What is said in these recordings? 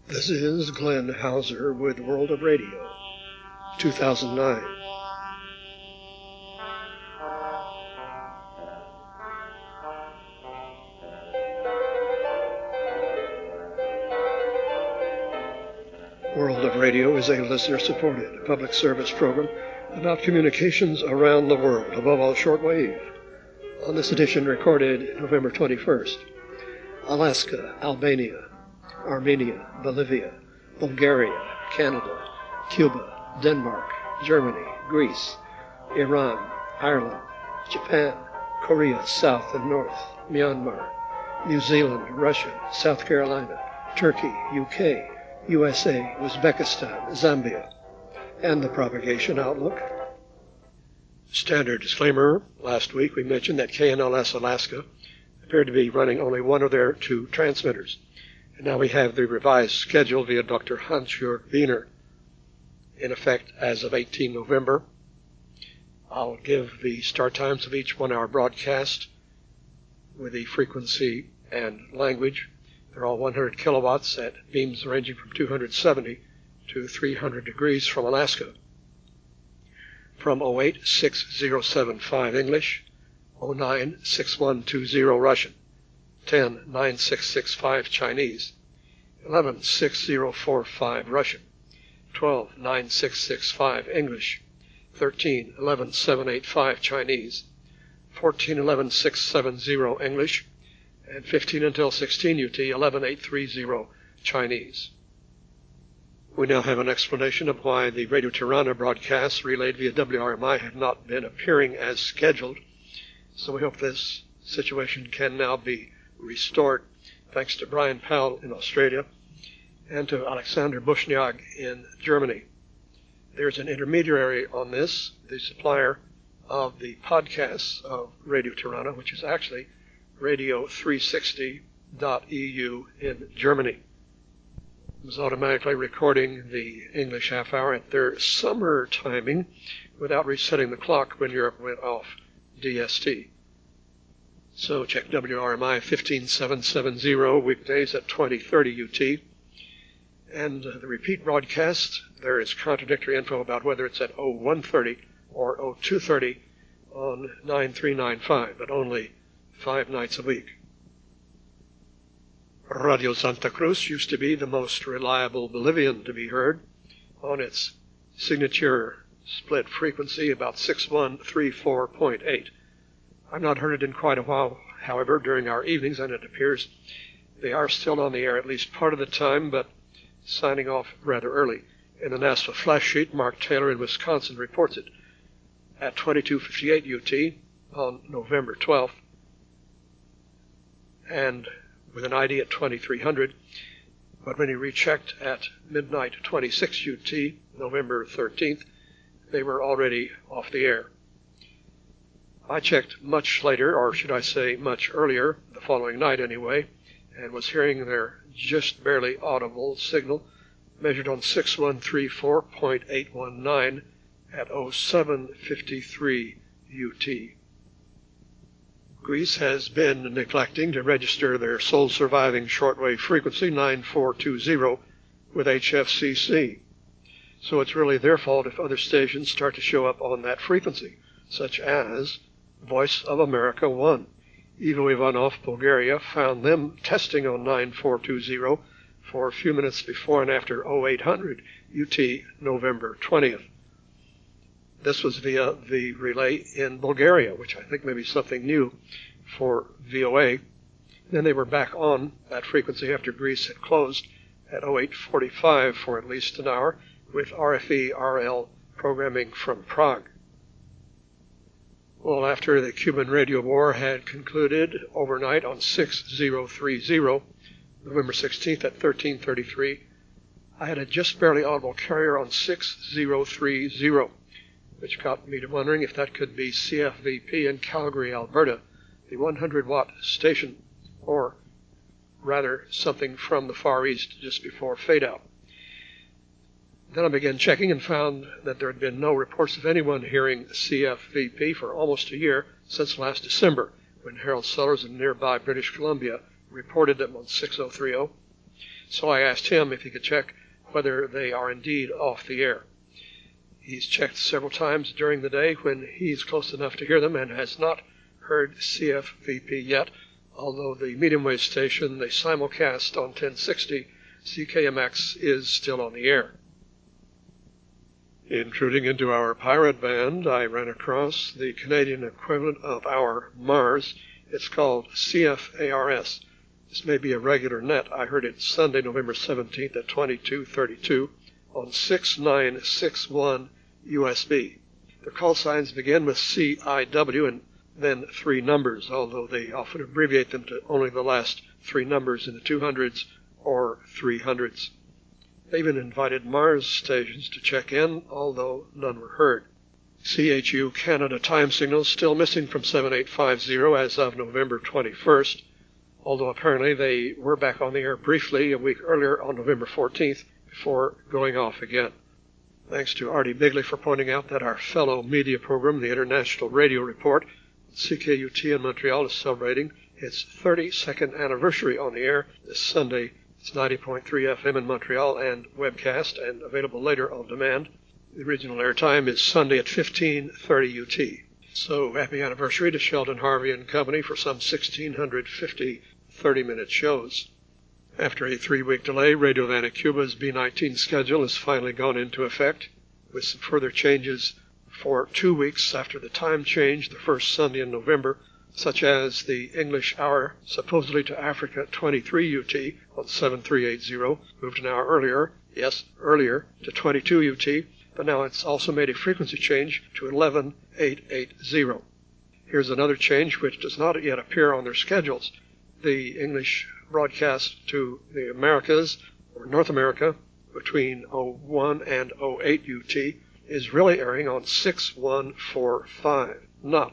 This is Glenn Hauser with World of Radio, 2009. World of Radio is a listener-supported public service program about communications around the world, above all shortwave. On this edition recorded November 21st, Alaska, Albania, Armenia, Bolivia, Bulgaria, Canada, Cuba, Denmark, Germany, Greece, Iran, Ireland, Japan, Korea, South and North, Myanmar, New Zealand, Russia, South Carolina, Turkey, UK, USA, Uzbekistan, Zambia, and the propagation outlook. Standard disclaimer. Last week we mentioned that KNLS Alaska appeared to be running only one of their two transmitters. And now we have the revised schedule via Dr. Hans-Jörg Wiener in effect as of 18 November. I'll give the start times of each 1-hour broadcast with the frequency and language. They're all 100 kilowatts at beams ranging from 270 to 300 degrees from Alaska. From 086075 English, 096120 Russian, 109665 Chinese, 116045 Russian, 129665 English, 1311,785 Chinese, 1411,670 English, and 15 until 16 UT, 11830 Chinese. We now have an explanation of why the Radio Tirana broadcasts relayed via WRMI have not been appearing as scheduled. So we hope this situation can now be restored, thanks to Brian Powell in Australia and to Alexander Bushniag in Germany. There's an intermediary on this, the supplier of the podcasts of Radio Tirana, which is actually radio360.eu in Germany. It was automatically recording the English half hour at their summer timing without resetting the clock when Europe went off DST. So check WRMI 15770 weekdays at 2030 UT. And the repeat broadcast, there is contradictory info about whether it's at 0130 or 0230 on 9395, but only 5 nights a week. Radio Santa Cruz used to be the most reliable Bolivian to be heard on its signature split frequency, about 6134.8. I've not heard it in quite a while, however, during our evenings, and it appears they are still on the air at least part of the time, but signing off rather early. In the NASA flash sheet, Mark Taylor in Wisconsin reports it at 2258 UT on November 12th, and with an ID at 2300, but when he rechecked at midnight 26 UT, November 13th, they were already off the air. I checked much later, or should I say much earlier, the following night anyway, and was hearing their just barely audible signal measured on 6134.819 at 0753 UT. Greece has been neglecting to register their sole surviving shortwave frequency, 9420, with HFCC. So it's really their fault if other stations start to show up on that frequency, such as Voice of America 1. Ivo Ivanov, Bulgaria, found them testing on 9420 for a few minutes before and after 0800 UT, November 20th. This was via the relay in Bulgaria, which I think may be something new for VOA. Then they were back on that frequency after Greece had closed at 0845 for at least an hour with RFE-RL programming from Prague. Well, after the Cuban radio war had concluded overnight on 6030, November 16th at 1333, I had a just barely audible carrier on 6030, which got me to wondering if that could be CFVP in Calgary, Alberta, the 100-watt station, or rather something from the Far East just before fade-out. Then I began checking and found that there had been no reports of anyone hearing CFVP for almost a year since last December, when Harold Sellers in nearby British Columbia reported them on 6030. So I asked him if he could check whether they are indeed off the air. He's checked several times during the day when he's close enough to hear them and has not heard CFVP yet, although the medium wave station they simulcast on 1060 CKMX is still on the air. Intruding into our pirate band, I ran across the Canadian equivalent of our Mars. It's called CFARS. This may be a regular net. I heard it Sunday, November 17th at 22:32 on 6961 USB. The call signs begin with CIW and then three numbers, although they often abbreviate them to only the last three numbers in the 200s or 300s. They even invited Mars stations to check in, although none were heard. CHU Canada time signals still missing from 7850 as of November 21st, although apparently they were back on the air briefly a week earlier on November 14th before going off again. Thanks to Artie Bigley for pointing out that our fellow media program, the International Radio Report, CKUT in Montreal, is celebrating its 32nd anniversary on the air this Sunday. It's 90.3 FM in Montreal and webcast and available later on demand. The original airtime is Sunday at 15:30 UT. So happy anniversary to Sheldon Harvey and Company for some 1,650 30-minute shows. After a 3-week delay, Radio Havana Cuba's B-19 schedule has finally gone into effect, with some further changes for 2 weeks after the time change the first Sunday in November, such as the English hour supposedly to Africa at 23 UT on 7380, moved an hour earlier, to 22 UT, but now it's also made a frequency change to 11880. Here's another change which does not yet appear on their schedules. The English broadcast to the Americas, or North America, between 01 and 08 UT is really airing on 6145, not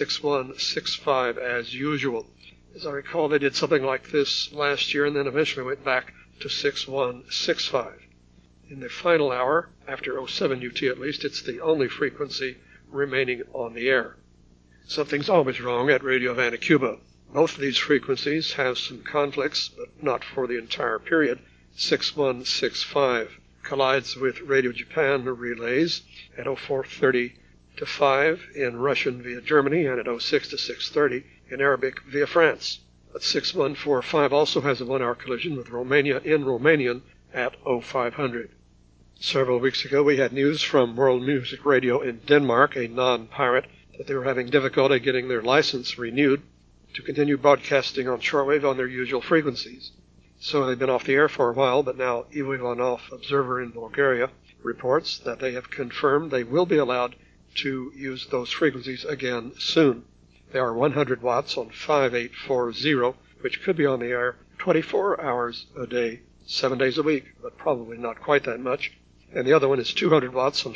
6165 as usual. As I recall, they did something like this last year and then eventually went back to 6165. In the final hour, after 07 UT at least, it's the only frequency remaining on the air. Something's always wrong at Radio Havana Cuba. Both of these frequencies have some conflicts, but not for the entire period. 6165 collides with Radio Japan relays at 0430 to 5 in Russian via Germany and at 06 to 630 in Arabic via France. But 6145 also has a 1-hour collision with Romania in Romanian at 0500. Several weeks ago we had news from World Music Radio in Denmark, a non-pirate, that they were having difficulty getting their license renewed to continue broadcasting on shortwave on their usual frequencies. So they've been off the air for a while, but now Ivo Ivanov, observer in Bulgaria, reports that they have confirmed they will be allowed to use those frequencies again soon. They are 100 watts on 5840, which could be on the air 24 hours a day, 7 days a week, but probably not quite that much. And the other one is 200 watts on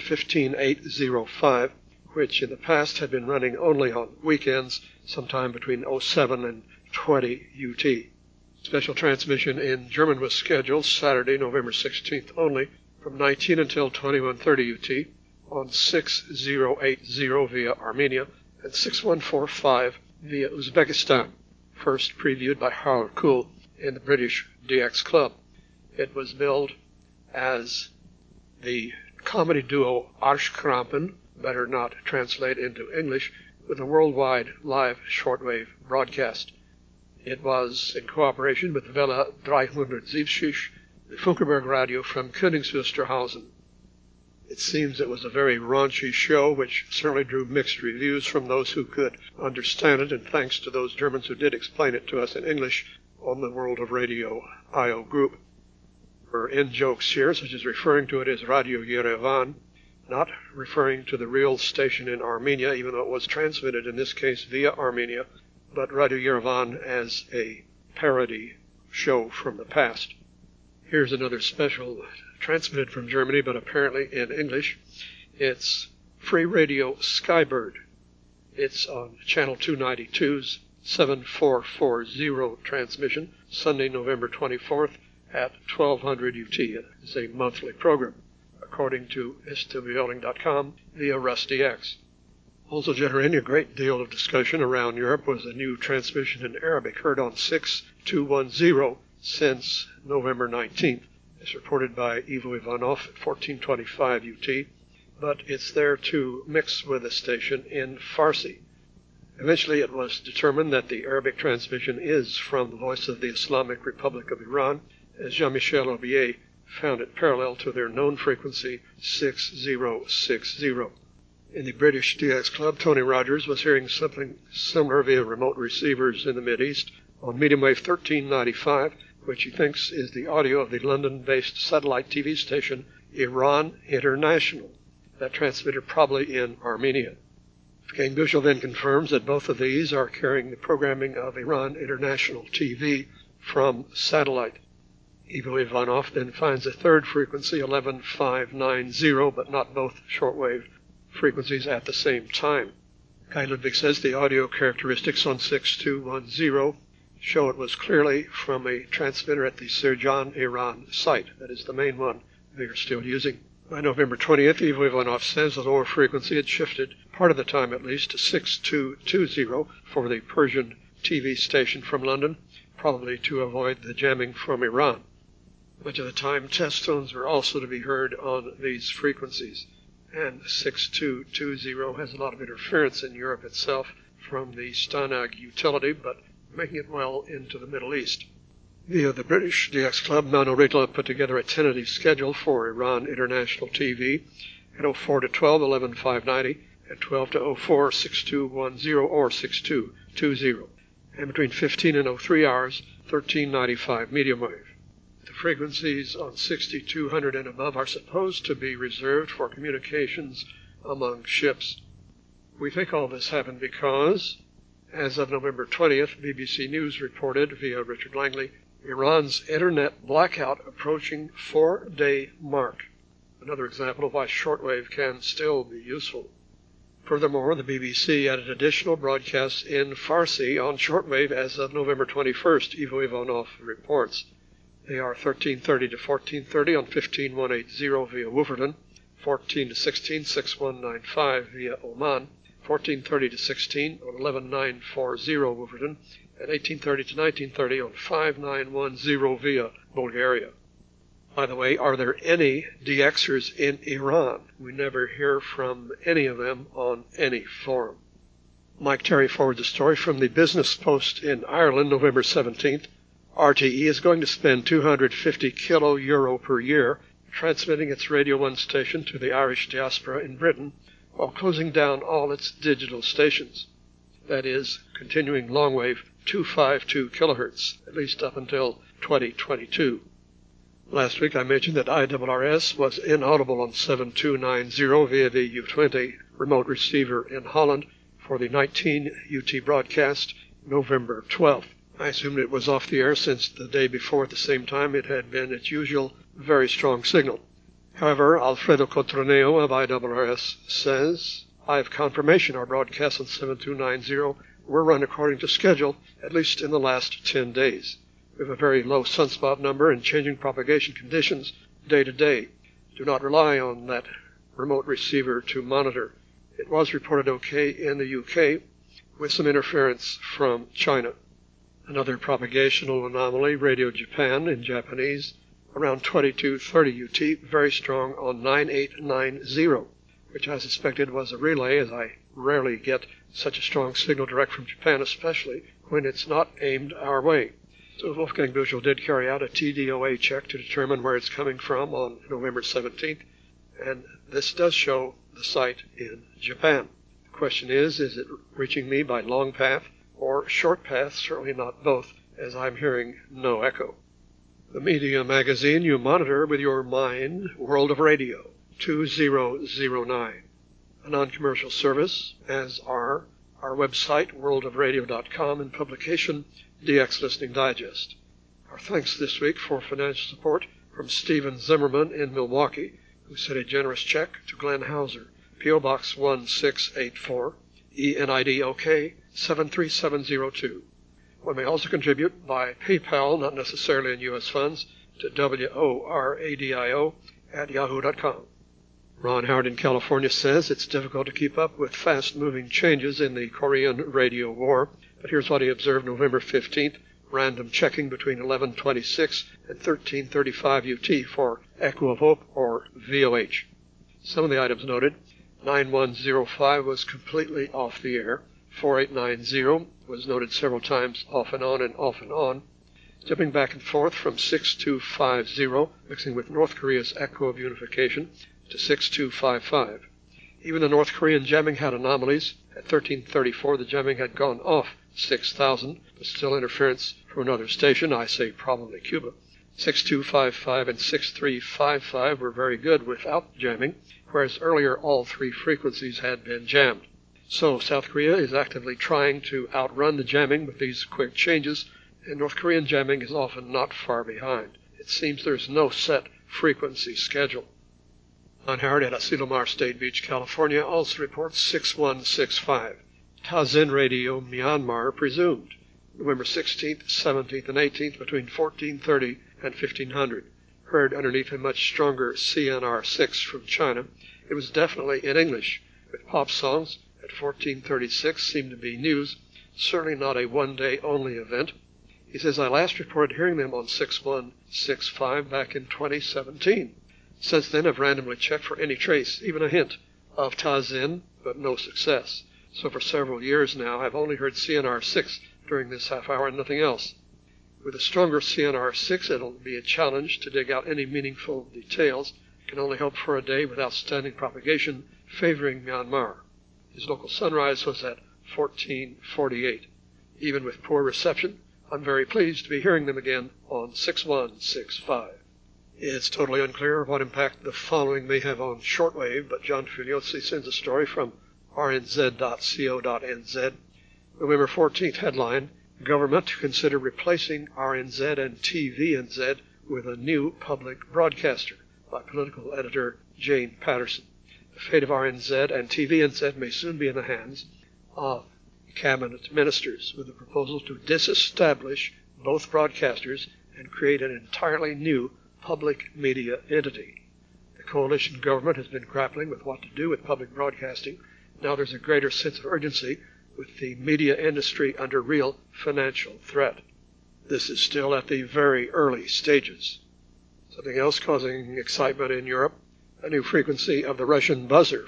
15805, which in the past had been running only on weekends, sometime between 07 and 20 UT. Special transmission in German was scheduled Saturday, November 16th only, from 19 until 21:30 UT on 6080 via Armenia and 6145 via Uzbekistan, first previewed by Howard Kuhl in the British DX Club. It was billed as the comedy duo Arschkrampen, better not translate into English, with a worldwide live shortwave broadcast. It was in cooperation with Welle 370, the Funkerberg Radio from Königswusterhausen. It seems it was a very raunchy show, which certainly drew mixed reviews from those who could understand it, and thanks to those Germans who did explain it to us in English on the World of Radio I.O. group. There were in-jokes here, such as referring to it as Radio Yerevan, not referring to the real station in Armenia, even though it was transmitted in this case via Armenia, but Radio Yerevan as a parody show from the past. Here's another special transmitted from Germany, but apparently in English. It's Free Radio Skybird. It's on Channel 292's 7440 transmission, Sunday, November 24th at 1200 UT. It's a monthly program, according to SWLing.com via RusDX. Also generating a great deal of discussion around Europe was a new transmission in Arabic heard on 6210 since November 19th. It's reported by Ivo Ivanov at 1425 UT, but it's there to mix with the station in Farsi. Eventually it was determined that the Arabic transmission is from the Voice of the Islamic Republic of Iran, as Jean-Michel Aubier found it parallel to their known frequency 6060. In the British DX Club, Tony Rogers was hearing something similar via remote receivers in the Mideast on medium wave 1395, which he thinks is the audio of the London-based satellite TV station Iran International, that transmitted probably in Armenia. Wolfgang Büchel then confirms that both of these are carrying the programming of Iran International TV from satellite. Ivo Ivanov then finds a third frequency, 11590, but not both shortwave frequencies at the same time. Kai Ludwig says the audio characteristics on 6210 show it was clearly from a transmitter at the Sirjan Iran site. That is the main one they are still using. By November 20th, Ivo Ivanov says the lower frequency had shifted, part of the time at least, to 6220 for the Persian TV station from London, probably to avoid the jamming from Iran. Much of the time, test tones were also to be heard on these frequencies, and 6220 has a lot of interference in Europe itself from the Stanag utility, but making it well into the Middle East. Via the British DX Club, Mano Ritla put together a tentative schedule for Iran International TV at 04 to 12, 11590, at 12 to 04, 6210 or 6220, and between 15 and 03 hours, 1395 medium wave. The frequencies on 6200 and above are supposed to be reserved for communications among ships. We think all this happened because, as of November 20th, BBC News reported via Richard Langley, Iran's internet blackout approaching 4-day mark. Another example of why shortwave can still be useful. Furthermore, the BBC added additional broadcasts in Farsi on shortwave as of November 21st, Ivo Ivanov reports. They are 1330 to 1430 on 15180 via Wolverton, 14 to 16, 6195 via Oman, 1430 to 16 on 11940 Wolverton, and 1830 to 1930 on 5910 via Bulgaria. By the way, are there any DXers in Iran? We never hear from any of them on any forum. Mike Terry forwards a story from the Business Post in Ireland, November 17th. RTE is going to spend 250 kilo euro per year transmitting its Radio 1 station to the Irish diaspora in Britain while closing down all its digital stations. That is, continuing longwave 252 kilohertz, at least up until 2022. Last week I mentioned that IRRS was inaudible on 7290 via the U20 remote receiver in Holland for the 19 UT broadcast November 12th. I assumed it was off the air since the day before at the same time it had been its usual very strong signal. However, Alfredo Cotroneo of IRRS says, I have confirmation our broadcasts on 7290 were run according to schedule, at least in the last 10 days. We have a very low sunspot number and changing propagation conditions day to day. Do not rely on that remote receiver to monitor. It was reported okay in the UK with some interference from China. Another propagational anomaly, Radio Japan in Japanese, around 2230 UT, very strong on 9890, which I suspected was a relay, as I rarely get such a strong signal direct from Japan, especially when it's not aimed our way. So Wolfgang Büchel did carry out a TDOA check to determine where it's coming from on November 17th, and this does show the site in Japan. The question is it reaching me by long path or short path? Certainly not both, as I'm hearing no echo. The media magazine you monitor with your mind, World of Radio, 2009. A non-commercial service, as are our website, worldofradio.com, and publication, DX Listening Digest. Our thanks this week for financial support from Stephen Zimmerman in Milwaukee, who sent a generous check to Glenn Hauser, P.O. Box 1684, ENIDOK 73702. One may also contribute by PayPal, not necessarily in U.S. funds, to WORADIO@yahoo.com. Ron Howard in California says it's difficult to keep up with fast-moving changes in the Korean radio war, but here's what he observed November 15th random checking between 11:26 and 13:35 UT for Echo of Hope or VOH. Some of the items noted: 9105 was completely off the air. 4890 was noted several times off and on and off and on. Jumping back and forth from 6250, mixing with North Korea's Echo of Unification, to 6255. Even the North Korean jamming had anomalies. At 1334, the jamming had gone off 6,000, but still interference from another station, I say probably Cuba. 6255 and 6355 were very good without jamming, whereas earlier all three frequencies had been jammed. So South Korea is actively trying to outrun the jamming with these quick changes, and North Korean jamming is often not far behind. It seems there's no set frequency schedule. John Howard at Asilomar State Beach, California, also reports 6165. Tazin Radio, Myanmar, presumed. November 16th, 17th, and 18th between 1430 and 1500. Heard underneath a much stronger CNR6 from China. It was definitely in English, with pop songs. At 1436 seemed to be news, certainly not a one-day only event. He says, I last reported hearing them on 6165 back in 2017. Since then, I've randomly checked for any trace, even a hint, of Tazin, but no success. So for several years now, I've only heard CNR6 during this half hour and nothing else. With a stronger CNR6, it'll be a challenge to dig out any meaningful details. Can only hope for a day with outstanding propagation favoring Myanmar. His local sunrise was at 1448. Even with poor reception, I'm very pleased to be hearing them again on 6165. It's totally unclear what impact the following may have on shortwave, but John Filiosi sends a story from rnz.co.nz. November 14th headline, Government to consider replacing RNZ and TVNZ with a new public broadcaster, by political editor Jane Patterson. The fate of RNZ and TVNZ may soon be in the hands of cabinet ministers, with a proposal to disestablish both broadcasters and create an entirely new public media entity. The coalition government has been grappling with what to do with public broadcasting. Now there's a greater sense of urgency with the media industry under real financial threat. This is still at the very early stages. Something else causing excitement in Europe, a new frequency of the Russian buzzer,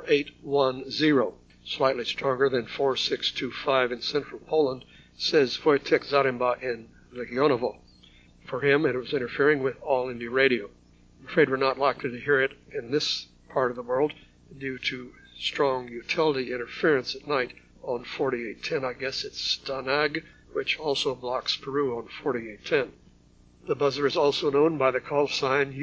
4810, slightly stronger than 4625 in central Poland, says Wojtek Zaremba in Legionowo. For him, it was interfering with All India Radio. I'm afraid we're not likely to hear it in this part of the world due to strong utility interference at night on 4810. I guess it's Stanag, which also blocks Peru on 4810. The buzzer is also known by the call sign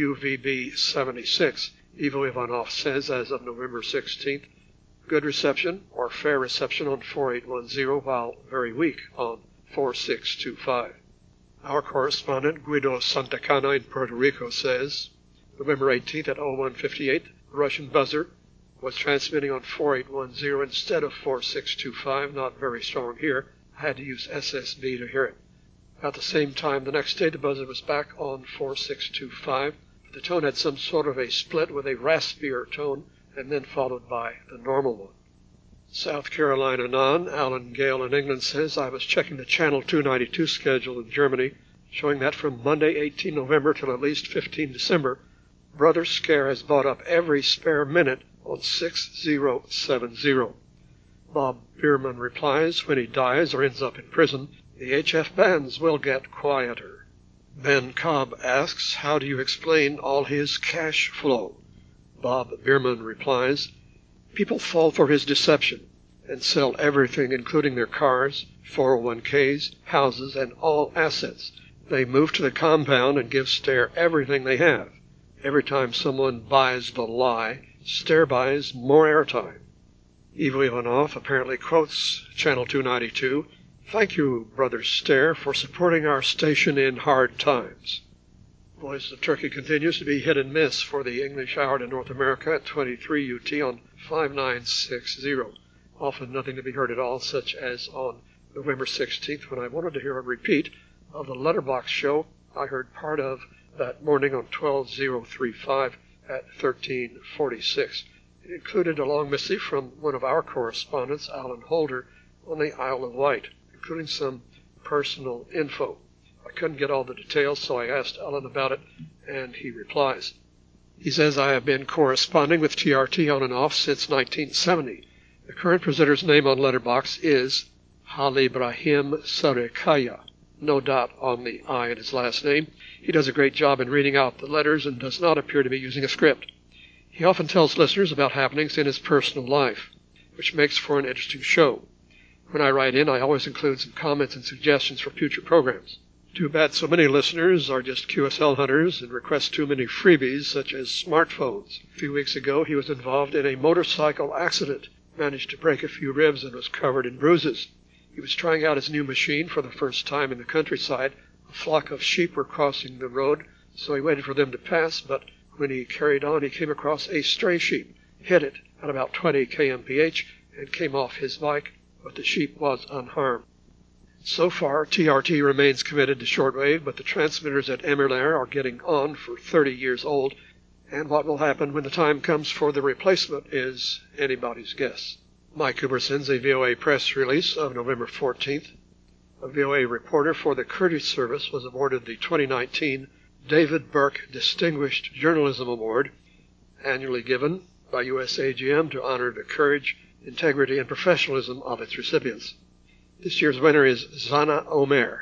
UVB76. Ivo Ivanov says, as of November 16th, good reception or fair reception on 4810, while very weak on 4625. Our correspondent Guido Santacana in Puerto Rico says, November 18th at 0158, the Russian buzzer was transmitting on 4810 instead of 4625, not very strong here. I had to use SSB to hear it. At the same time, the next day, the buzzer was back on 4625, but the tone had some sort of a split with a raspier tone, and then followed by the normal one. South Carolina non, Alan Gale in England says, I was checking the Channel 292 schedule in Germany, showing that from Monday 18 November till at least 15 December, Brother Scare has bought up every spare minute on 6070. Bob Bierman replies, when he dies or ends up in prison, the HF bands will get quieter. Ben Cobb asks, how do you explain all his cash flow? Bob Bierman replies, people fall for his deception and sell everything, including their cars, 401ks, houses, and all assets. They move to the compound and give Stare everything they have. Every time someone buys the lie, Stare buys more airtime. Ivo Ivanov apparently quotes Channel 292, thank you, Brother Stare, for supporting our station in hard times. Voice of Turkey continues to be hit and miss for the English hour to North America at 23 UT on 5960. Often nothing to be heard at all, such as on November 16th when I wanted to hear a repeat of the Letterbox show I heard part of that morning on 12035 at 1346. It included a long missive from one of our correspondents, Alan Holder, on the Isle of Wight, including some personal info. I couldn't get all the details, so I asked Alan about it, and he replies. He says, I have been corresponding with TRT on and off since 1970. The current presenter's name on Letterboxd is Halibrahim Sarekaya. No dot on the I in his last name. He does a great job in reading out the letters and does not appear to be using a script. He often tells listeners about happenings in his personal life, which makes for an interesting show. When I write in, I always include some comments and suggestions for future programs. Too bad so many listeners are just QSL hunters and request too many freebies, such as smartphones. A few weeks ago, he was involved in a motorcycle accident, managed to break a few ribs, and was covered in bruises. He was trying out his new machine for the first time in the countryside. A flock of sheep were crossing the road, so he waited for them to pass, but when he carried on, he came across a stray sheep, hit it at about 20 kmph, and came off his bike, but the sheep was unharmed. So far, TRT remains committed to shortwave, but the transmitters at Emerlair are getting on for 30 years old, and what will happen when the time comes for the replacement is anybody's guess. Mike Cooper sends a VOA press release of November 14th. A VOA reporter for the Kurdish Service was awarded the 2019 David Burke Distinguished Journalism Award, annually given by USAGM to honor the courage, integrity, and professionalism of its recipients. This year's winner is Zana Omer,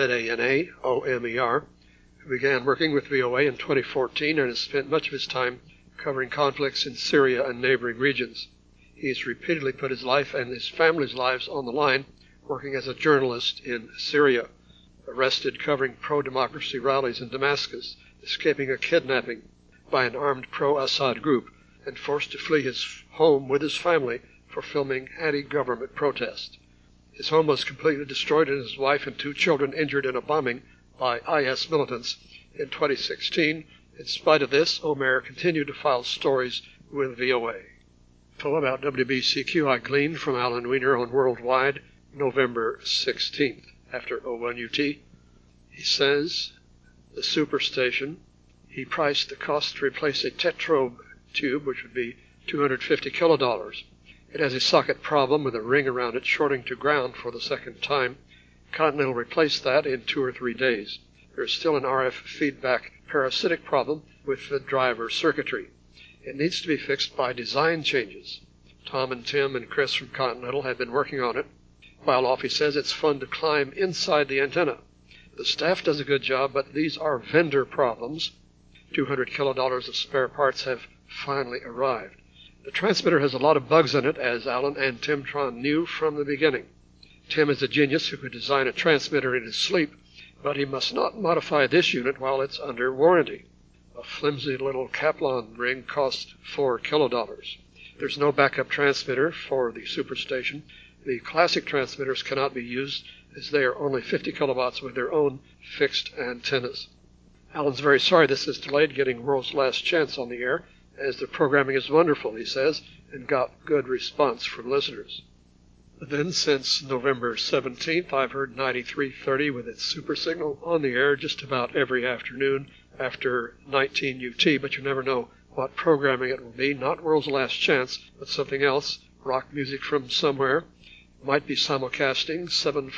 Zanaomer, who began working with VOA in 2014 and has spent much of his time covering conflicts in Syria and neighboring regions. He's repeatedly put his life and his family's lives on the line working as a journalist in Syria, arrested covering pro-democracy rallies in Damascus, escaping a kidnapping by an armed pro-Assad group, and forced to flee his home with his family for filming anti-government protests. His home was completely destroyed and his wife and 2 children injured in a bombing by IS militants in 2016. In spite of this, Omer continued to file stories with VOA. Info about WBCQ I gleaned from Alan Weiner on Worldwide, November 16th, after 01UT. He says, the superstation, he priced the cost to replace a tetrobe tube, which would be $250 kilodollars. It has a socket problem with a ring around it shorting to ground for the second time. Continental replaced that in 2 or 3 days. There is still an RF feedback parasitic problem with the driver circuitry. It needs to be fixed by design changes. Tom and Tim and Chris from Continental have been working on it. While off, he says it's fun to climb inside the antenna. The staff does a good job, but these are vendor problems. $200 kilodollars of spare parts have finally arrived. The transmitter has a lot of bugs in it, as Alan and Timtron knew from the beginning. Tim is a genius who could design a transmitter in his sleep, but he must not modify this unit while it's under warranty. A flimsy little Kaplan ring costs $4 kilodollars. There's no backup transmitter for the superstation. The classic transmitters cannot be used, as they are only 50 kilowatts with their own fixed antennas. Alan's very sorry this is delayed getting World's Last Chance on the air, as the programming is wonderful, he says, and got good response from listeners. Then, since November 17th, I've heard 9330 with its super signal on the air just about every afternoon after 19 UT, but you never know what programming it will be. Not World's Last Chance, but something else, rock music from somewhere. It might be simulcasting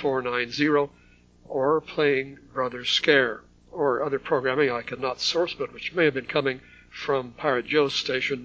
7490, or playing Brother Scare, or other programming I could not source, but which may have been coming from Pirate Joe's station,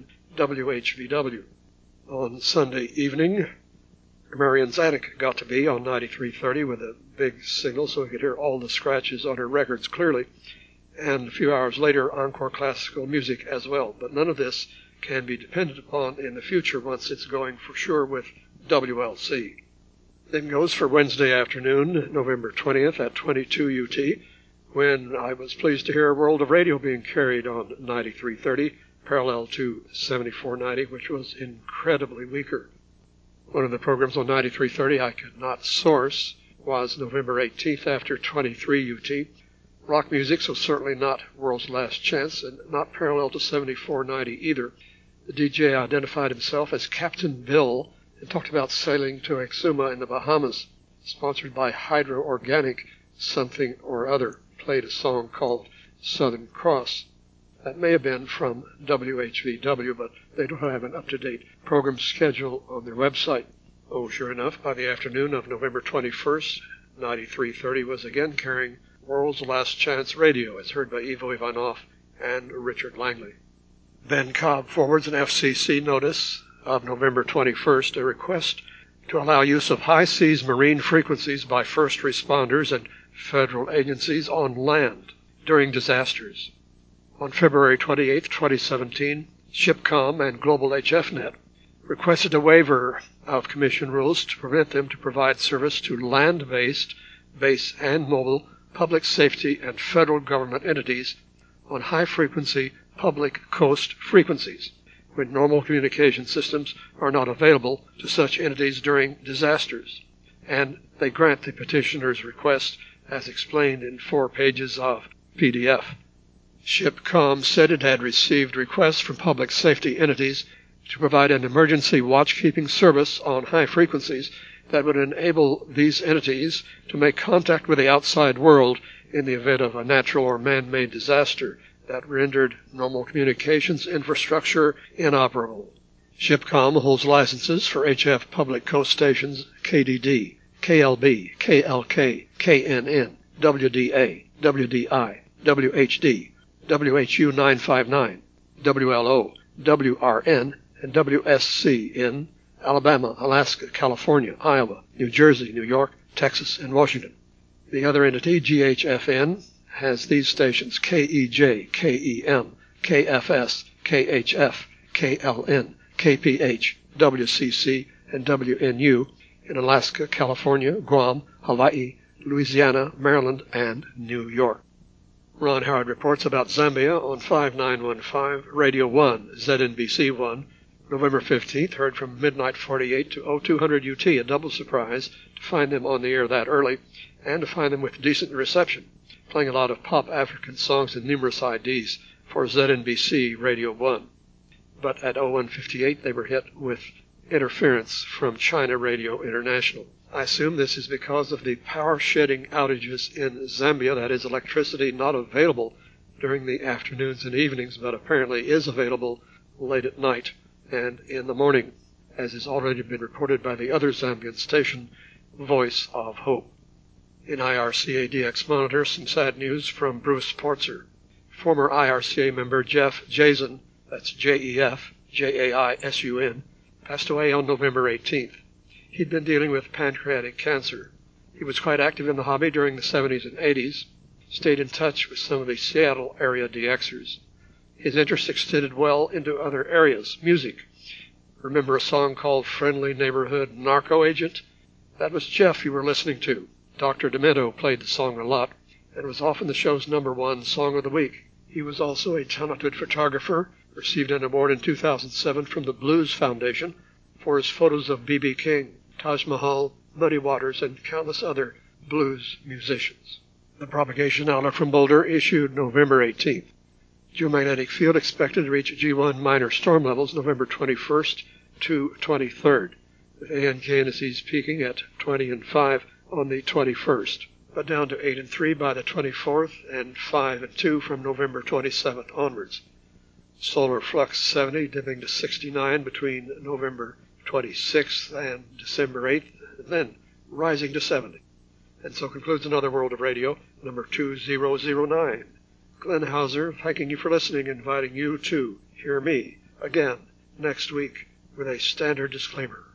WHVW. On Sunday evening, Marion's Attic got to be on 9330 with a big signal so we could hear all the scratches on her records clearly, and a few hours later, Encore Classical Music as well. But none of this can be depended upon in the future once it's going for sure with WLC. Then goes for Wednesday afternoon, November 20th at 22 UT, when I was pleased to hear a World of Radio being carried on 9330, parallel to 7490, which was incredibly weaker. One of the programs on 9330 I could not source was November 18th after 23 UT. Rock music, so certainly not World's Last Chance, and not parallel to 7490 either. The DJ identified himself as Captain Bill and talked about sailing to Exuma in the Bahamas, sponsored by Hydro Organic something or other. Played a song called Southern Cross. That may have been from WHVW, but they don't have an up-to-date program schedule on their website. Oh, sure enough, by the afternoon of November 21st, 9330 was again carrying World's Last Chance Radio, as heard by Ivo Ivanov and Richard Langley. Ben Cobb forwards an FCC notice of November 21st, a request to allow use of high seas marine frequencies by first responders and federal agencies on land during disasters. On February 28, 2017, SHIPCOM and Global HFNet requested a waiver of Commission rules to permit them to provide service to land-based, base and mobile public safety and federal government entities on high-frequency public coast frequencies when normal communication systems are not available to such entities during disasters, and they grant the petitioner's request as explained in 4 pages of PDF. SHIPCOM said it had received requests from public safety entities to provide an emergency watchkeeping service on high frequencies that would enable these entities to make contact with the outside world in the event of a natural or man-made disaster that rendered normal communications infrastructure inoperable. SHIPCOM holds licenses for HF public coast stations KDD, KLB, KLK, KNN, WDA, WDI, WHD, WHU 959, WLO, WRN, and WSC in Alabama, Alaska, California, Iowa, New Jersey, New York, Texas, and Washington. The other entity, GHFN, has these stations KEJ, KEM, KFS, KHF, KLN, KPH, WCC, and WNU in Alaska, California, Guam, Hawaii, Louisiana, Maryland, and New York. Ron Howard reports about Zambia on 5915 Radio 1, ZNBC 1, November 15th, heard from midnight 48 to 0200 UT, a double surprise to find them on the air that early and to find them with decent reception, playing a lot of pop African songs and numerous IDs for ZNBC Radio 1. But at 0158 they were hit with interference from China Radio International. I assume this is because of the power shedding outages in Zambia, that is, electricity not available during the afternoons and evenings, but apparently is available late at night and in the morning, as has already been reported by the other Zambian station, Voice of Hope. In IRCA-DX Monitor, some sad news from Bruce Portzer. Former IRCA member Jeff Jason, that's Jef, Jaisun, passed away on November 18th. He'd been dealing with pancreatic cancer. He was quite active in the hobby during the 70s and 80s, stayed in touch with some of the Seattle area DXers. His interest extended well into other areas, music. Remember a song called Friendly Neighborhood Narco Agent? That was Jeff you were listening to. Dr. Demento played the song a lot, and was often the show's #1 song of the week. He was also a talented photographer, received an award in 2007 from the Blues Foundation for his photos of B.B. King, Taj Mahal, Muddy Waters, and countless other blues musicians. The propagation outlook from Boulder issued November 18th. Geomagnetic field expected to reach G1 minor storm levels November 21st to 23rd, with ANKNSEs peaking at 20 and 5 on the 21st, but down to 8 and 3 by the 24th and 5 and 2 from November 27th onwards. Solar flux 70 dipping to 69 between November 26th and December 8th, and then rising to 70. And so concludes another World of Radio, number 2009. Glenn Hauser, thanking you for listening, inviting you to hear me again next week with a standard disclaimer.